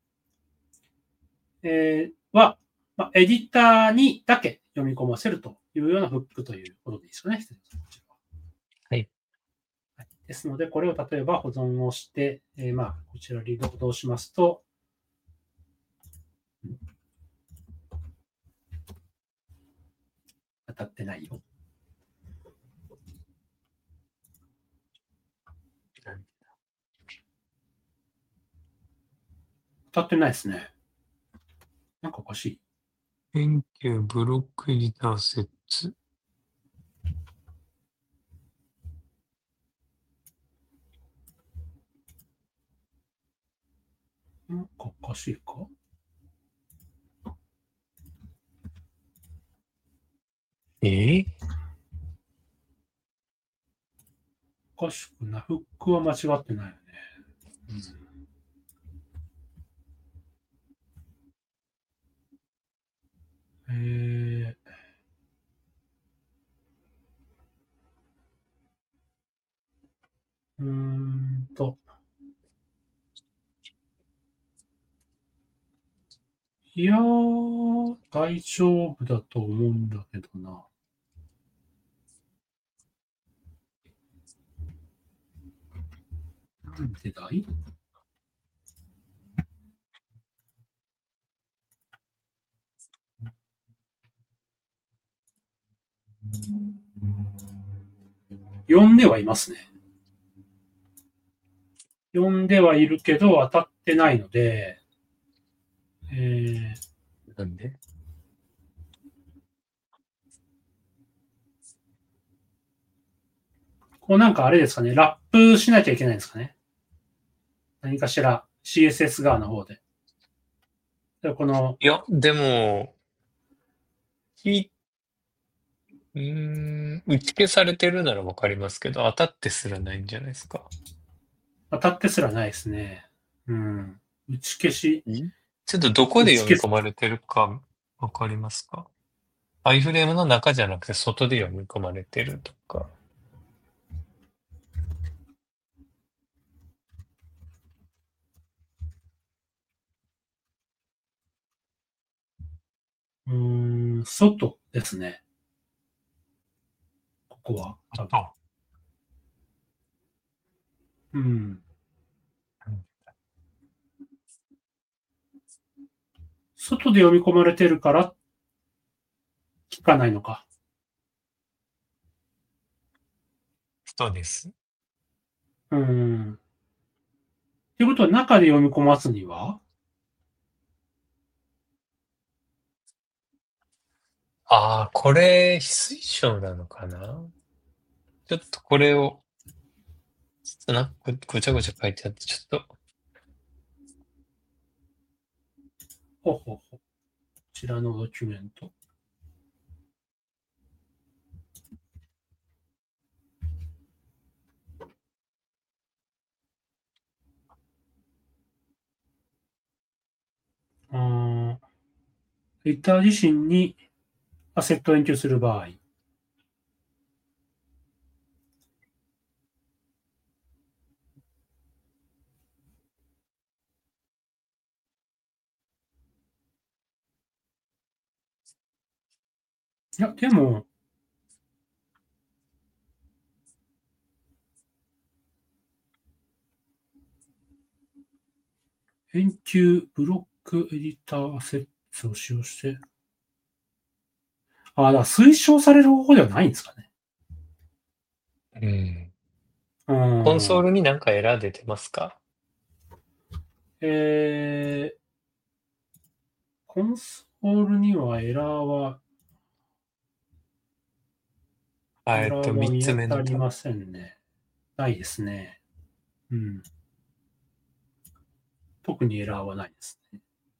は、エディターにだけ読み込ませるというようなフックということでいいですよね。 はい。 ですので、これを例えば保存をして、こちらリロードをしますと、当たってないよ。当たってないですね。なんかおかしい。 円球ブロックエディターセッツ。 なんかおかしいか？おかしくない。フックは間違ってないよね。いやー、大丈夫だと思うんだけどな。なんでだい？ 読んではいますね。読んではいるけど当たってないので、 なんでこうなんかあれですかね、ラップしなきゃいけないんですかね。何かしら CSS 側の方で。このいや、でも、打ち消されてるならわかりますけど、当たってすらないんじゃないですか。 当たってすらないですね。うん。打ち消し。 ちょっとどこで読み込まれてるかわかりますか？アイフレームの中じゃなくて外で読み込まれてるとか。 外ですね。ここは。うん。外で読み込まれてるから聞かないのか。 そうです。 ということは中で読み込ますにはこれ、非推奨なのかな？ちょっとこれを、ちょっとなんかごちゃごちゃ書いてあって、ちょっと。 こちらのドキュメント。エディター自身にアセットを延長する場合。いや、でも、延久ブロックエディターアセットを使用して。だから推奨される方法ではないんですかね。 コンソールになんかエラー出てますか？ コンソールにはエラーは 3 見当つ目のたりませんね。ないですね。特にエラーはないですね。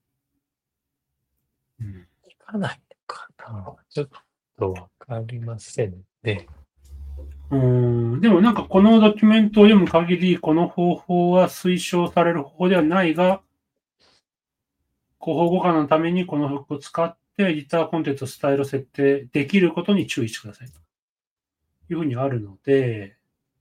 いかないのかな？ちょっとわかりませんね。 でもなんかこのドキュメントを読む限り、この方法は推奨される方法ではないが、広報互換のためにこのフックを使って、エディターコンテンツスタイルを設定できることに注意してください。というふうにあるので、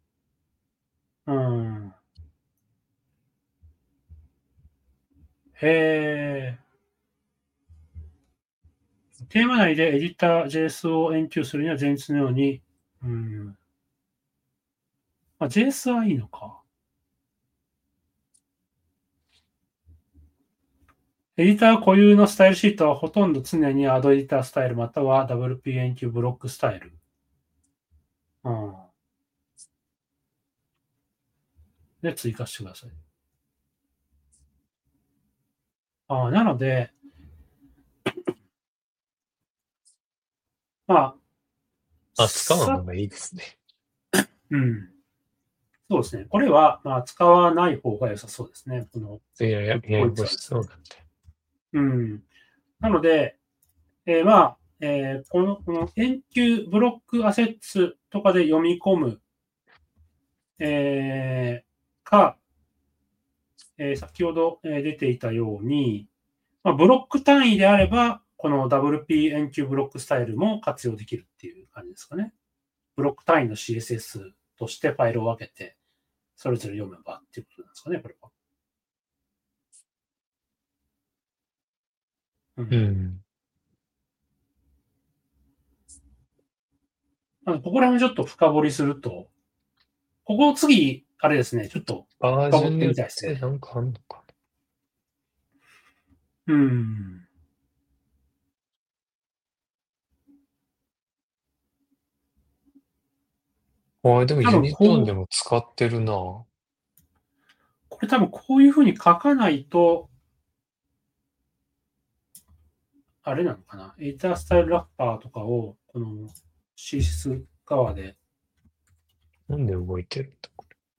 テーマ内でエディター JS を延長するには前日のように、JS はいいのか。エディター固有のスタイルシートはほとんど常に Add エディタースタイルまたは WPNQ ブロックスタイル。で追加してください。なので、 使わない方がいいですね。 そうですね。これは、使わない方が良さそうですね。 いやいや、ややこしそうなんで。なので、この延久ブロックアセッツとかで読み込む、か、先ほど出ていたように、ブロック単位であれば、この WP 延久ブロックスタイルも活用できるっていう感じですかね。ブロック単位の CSS としてファイルを分けて、それぞれ読めばっていうことなんですかね、これは。ここら辺ちょっと深掘りすると、ここ次、あれですね、ちょっと深掘ってみたいですね。 なんかあんのかでもユニトーンでも使ってるな。これ多分こういうふうに書かないと、あれなのかな。エディタースタイルラッパーとかを、この CSS 側で。 なんで動いてるんだ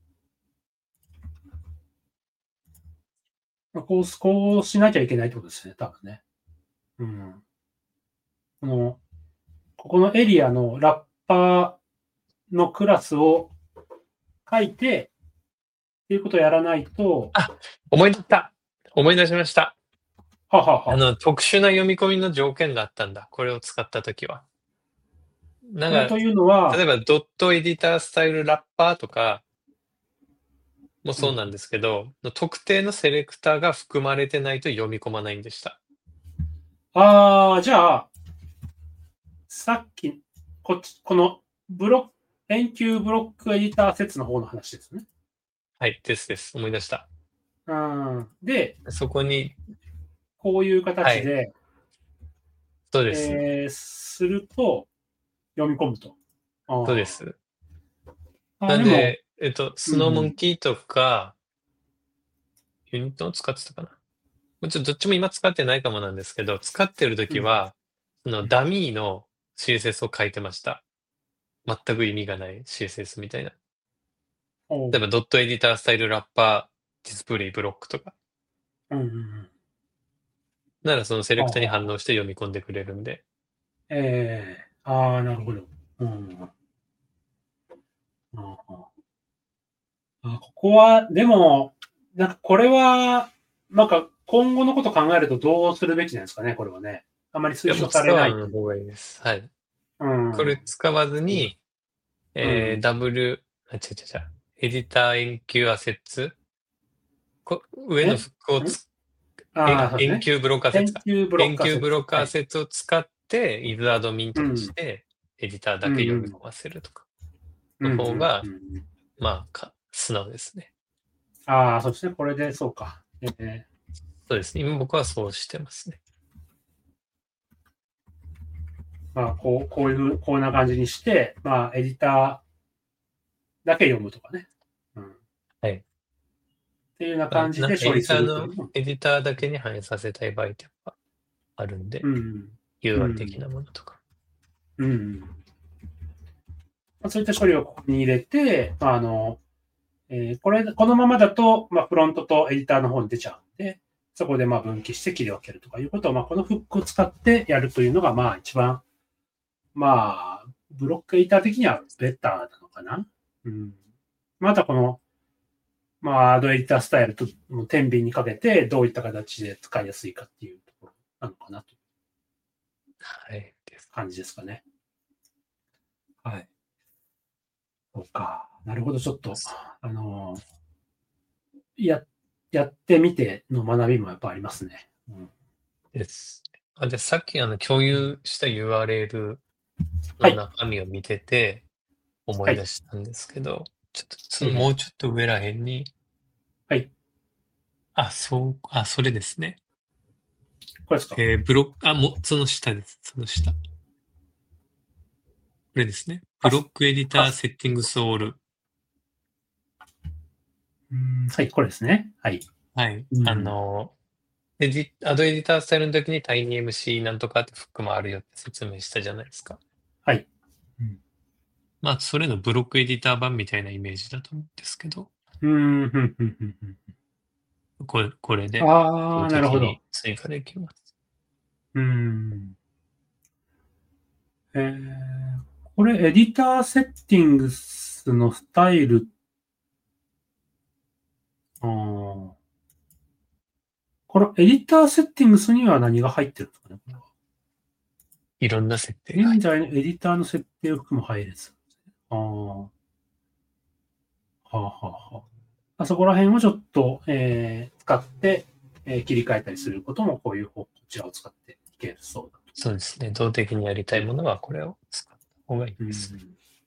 こうしなきゃいけないってことですね、多分ね。うん。ここのエリアのラッパーのクラスを書いて、っていうことをやらないと。 思い出しました。 ははは。 特殊な読み込みの条件があったんだ。これを使ったときは。なんか、 というのは、 例えばドットエディタースタイルラッパーとかもそうなんですけど、特定のセレクターが含まれてないと読み込まないんでした。 じゃあ、さっき、この円球ブロックエディター説の方の話ですね。 はい、です。思い出した。 で、 そこに、 こういう形で、 そうです。 すると、読み込むと。 そうです。なんで、スノーモンキーとか、ユニットを使ってたかな。どっちも今使ってないかもなんですけど、使ってるときは、ダミーの CSS を書いてました。全く意味がない CSS みたいな。例えば、ドットエディタースタイルラッパー、ディスプレイ、ブロックとか。ならそのセレクタに反応して読み込んでくれるんで。 なるほど。ここは、でも、なんかこれは、なんか今後のこと考えるとどうするべきなんですかね、これはね。あまり推奨されない。 使わん方がいいです。はい。これ使わずに、エディター円球アセッツ。上のフックを円球ブロッカーセッツか。円球ブロッカーセッツを使って、イズアドミンとかして、エディターだけ読み込ませるとか。の方が、まあ、素直ですね。 そうですね。これでそうか。 そうですね。今僕はそうしてますね。 こんな感じにして、エディターだけ読むとかね。 はい。 っていうような感じで処理するという。 エディターだけに反映させたい場合ってやっぱあるんで、UI 的なものとか。 そういった処理をここに入れて、このままだと、フロントとエディターの方に出ちゃうんで、そこで分岐して切り分けるとかいうことを、このフックを使ってやるというのが、一番、ブロックエディター的にはベターなのかな。またこの、アドエディタースタイルと天秤にかけて、どういった形で使いやすいかっていうところなのかなと。 はい。 感じですかね。はい。そうか。なるほど。ちょっと、やってみての学びもやっぱありますね。 です。で、さっき共有した URL の中身を見てて思い出したんですけど、もうちょっと上らへんに。 はい。 それですね。 これですか？ ブロック、その下です。その下。これですね。ブロックエディターセッティングスオール。 はい、これですね。はい。 はい。アドエディタースタイルの時にタイニー MC なんとかってフックもあるよって説明したじゃないですか。 はい。 それのブロックエディター版みたいなイメージだと思うんですけど。これで、 なるほど。 追加できます。 これ、エディターセッティングスのスタイル。このエディターセッティングスには何が入ってるんですかね？ いろんな設定が。 現在のエディターの設定を含む配列。そこら辺をちょっと、使って、切り替えたりすることも、こちらを使っていけるそうだと。 そうですね。動的にやりたいものはこれを使った方がいいです。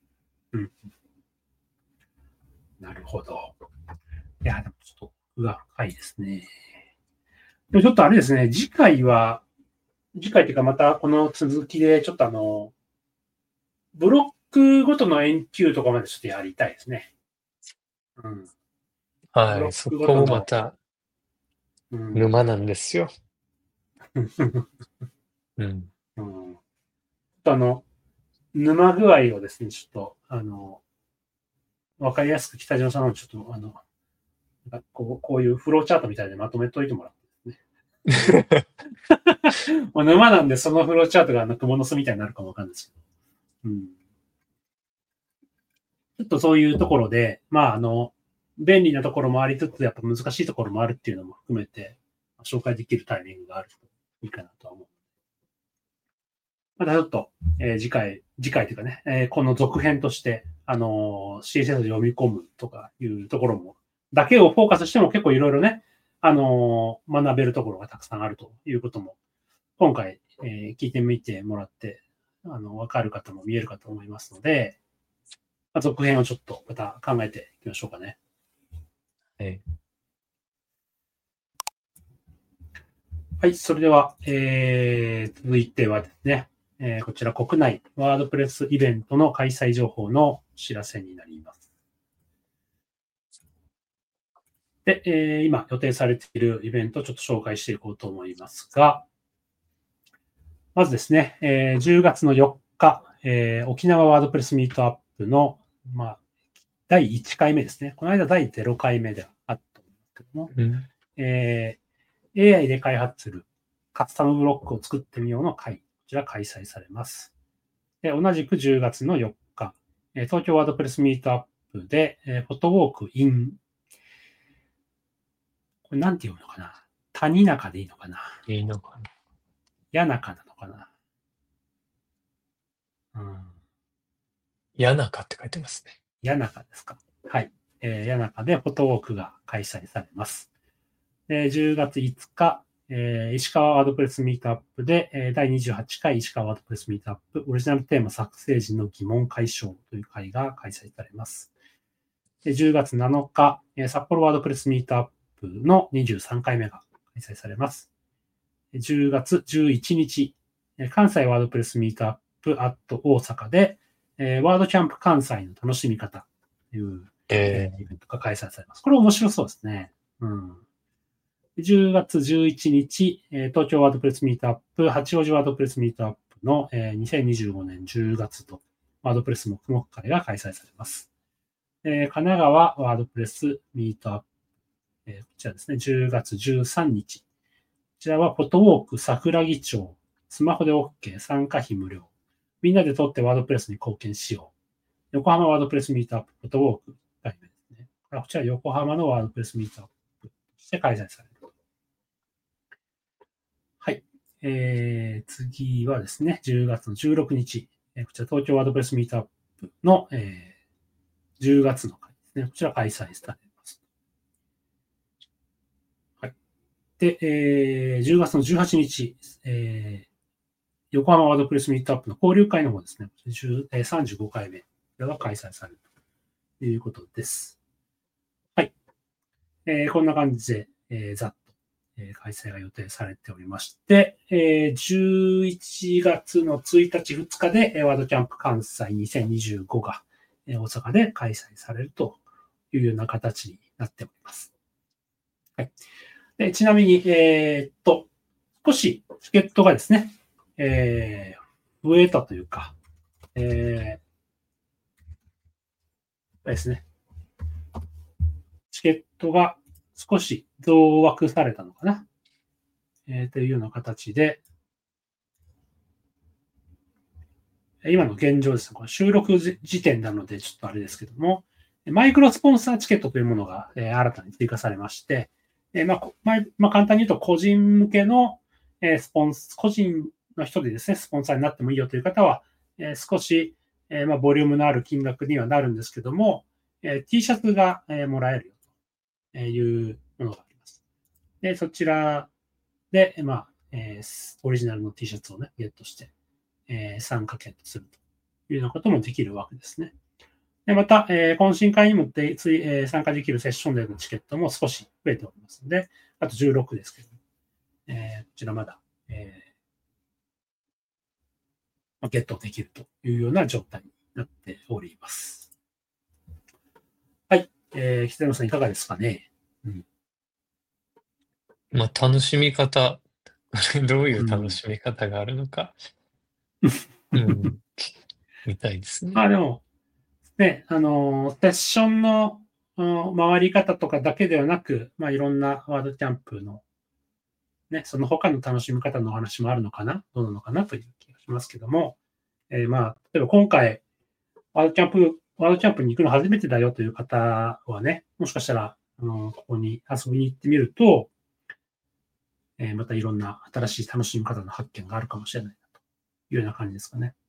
なるほど。いや、でもちょっと奥が深いですね。でもちょっとあれですね、次回っていうかまたこの続きで、ちょっとブロックごとの延休とかまでちょっとやりたいですね。 うん。はい、そこもまた、沼なんですよ。うん。 沼具合をですね、ちょっと、わかりやすく北島さんのちょっと、こういうフローチャートみたいでまとめといてもらってですね。沼なんでそのフローチャートが蜘蛛の巣みたいになるかもわかんないですけど。ちょっとそういうところで、便利なところもありつつ、やっぱ難しいところもあるっていうのも含めて、紹介できるタイミングがあるといいかなとは思う。またちょっと、次回というかね、この続編として、CSS を読み込むとかいうところも、だけをフォーカスしても結構いろいろね、学べるところがたくさんあるということも、今回、聞いてみてもらって、わかる方も見えるかと思いますので、続編をちょっとまた考えていきましょうかね。 はい。 はい、それでは、続いてはですね、こちら国内ワードプレスイベントの開催情報のお知らせになります。で、今予定されているイベントをちょっと紹介していこうと思いますが、まずですね、10月の4日、沖縄ワードプレスミートアップの、第1回目ですね。この間第0回目であったんですけども、AI で開発するカスタムブロックを作ってみようの会、こちら開催されます。で、同じく10月の4日、東京ワードプレスミートアップで、フォトウォークイン、これなんて読むのかな？谷中でいいのかな？ いいのかな？ 谷中なのかな？ 谷中って書いてますね。 谷中ですか。はい。谷中でフォトウォークが開催されます。10月5日、石川ワードプレスミートアップで、第28回石川ワードプレスミートアップオリジナルテーマ作成時の疑問解消という会が開催されます。10月7日、札幌ワードプレスミートアップの23回目が開催されます。10月11日、関西ワードプレスミートアップアット大阪で、ワードキャンプ関西の楽しみ方という、イベントが開催されます。これ面白そうですね。10月11日、東京ワードプレスミートアップ、八王子ワードプレスミートアップの、2025年10月とワードプレス黙々会が開催されます。神奈川ワードプレスミートアップ、こちらですね、10月13日。こちらはフォトウォーク桜木町、スマホで OK、参加費無料。みんなで撮ってワードプレスに貢献しよう。横浜ワードプレスミートアップ、フォトウォーク会ですね。こちら横浜のワードプレスミートアップとして開催される。はい。次はですね、10月の16日。こちら東京ワードプレスミートアップの、10月の会ですね。こちら開催されます。はい。で、10月の18日、横浜ワードプレスミートアップの交流会の方ですね。35回目が開催されるということです。はい。こんな感じで、ざっと、開催が予定されておりまして、11月の1日、2日で、ワードキャンプ関西2025が、大阪で開催されるというような形になっております。はい。でちなみに、少しチケットがですね、増えたというか、ですね、チケットが少し増枠されたのかな、というような形で、今の現状ですね、これ収録時点なのでちょっとあれですけども、マイクロスポンサーチケットというものが、新たに追加されまして、簡単に言うと個人向けの、個人の人でですね、スポンサーになってもいいよという方は、少し、ボリュームのある金額にはなるんですけども、T シャツが、もらえるよというものがあります。で、そちらで、オリジナルの T シャツをね、ゲットして、参加券とするというようなこともできるわけですね。でまた、懇親会にも参加できるセッションでのチケットも少し増えておりますので、あと16ですけど、こちらまだ、ゲットできるというような状態になっております。はい。北山さんいかがですかね。 まあ、楽しみ方、どういう楽しみ方があるのか、みたいですね。 でも、ね、セッションの回り方とかだけではなく、いろんなワードキャンプの、ね、その他の楽しみ方のお話もあるのかな、どうなのかなという気がしますけども、例えば今回、ワードキャンプに行くの初めてだよという方はね、もしかしたら、ここに遊びに行ってみると、またいろんな新しい楽しみ方の発見があるかもしれないなというような感じですかね。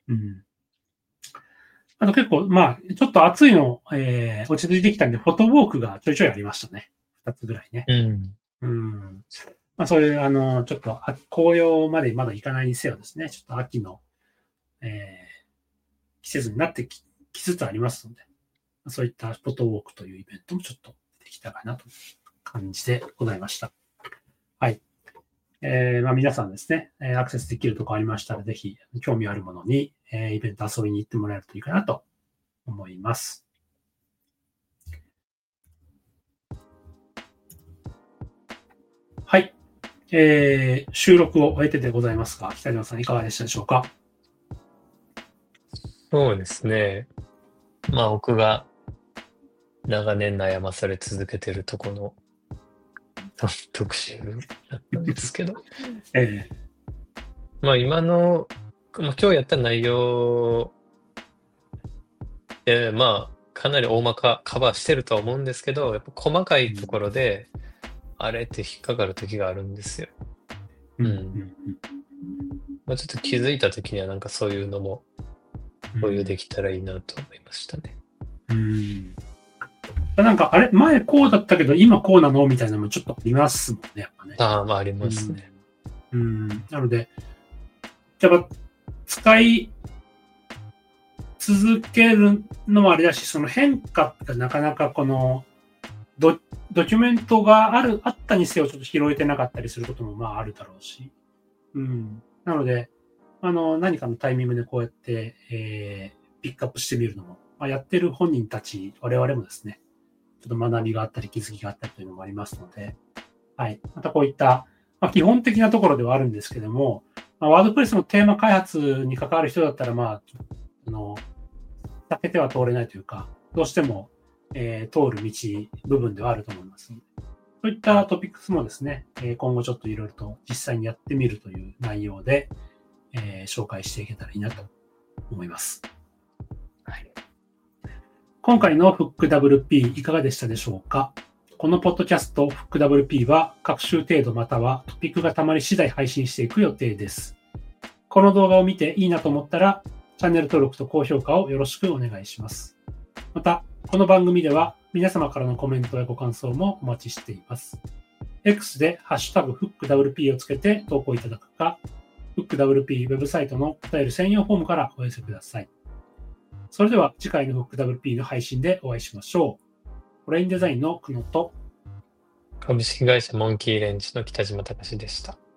あと結構、ちょっと暑いの、落ち着いてきたんで、フォトウォークがちょいちょいありましたね。2つぐらいね。そういう、ちょっと紅葉までまだ行かないにせよですね、ちょっと秋の、季節になってきつつありますので、そういったフォトウォークというイベントもちょっとできたかなという感じでございました。はい。皆さんですね、アクセスできるところありましたら、ぜひ興味あるものに、イベント遊びに行ってもらえるといいかなと思います。はい。収録を終えてでございますが、北島さんいかがでしたでしょうか？ そうですね。僕が長年悩まされ続けてるとこの特集だったんですけど。今の、今日やった内容、かなり大まかカバーしてるとは思うんですけど、やっぱ細かいところで、あれって引っかかる時があるんですよ。ちょっと気づいた時にはなんかそういうのも共有できたらいいなと思いましたね。 なんか、あれ前こうだったけど、今こうなのみたいなのもちょっとありますもんね、やっぱね。 ありますね。 なので、やっぱ、使い続けるのもあれだし、その変化ってなかなかこの、ドキュメントがあったにせよちょっと拾えてなかったりすることもあるだろうし。なので、何かのタイミングでこうやって、ピックアップしてみるのも、やってる本人たち、我々もですね、ちょっと学びがあったり気づきがあったりというのもありますので、はい。またこういった、基本的なところではあるんですけども、ワードプレスのテーマ開発に関わる人だったら、避けては通れないというか、どうしても、通る道部分ではあると思いますので、そういったトピックスもですね、今後ちょっといろいろと実際にやってみるという内容で、紹介していけたらいいなと思います。はい。今回の FookWP いかがでしたでしょうか？このポッドキャスト FookWP は各週程度またはトピックがたまり次第配信していく予定です。この動画を見ていいなと思ったら、チャンネル登録と高評価をよろしくお願いします。また、この番組では皆様からのコメントやご感想もお待ちしています。X でハッシュタグ FookWP をつけて投稿いただくか、FookWP ウェブサイトの答える専用フォームからお寄せください。それでは次回の FookWP の配信でお会いしましょう。ブレインデザインの久野と株式会社モンキーレンジの北島隆でした。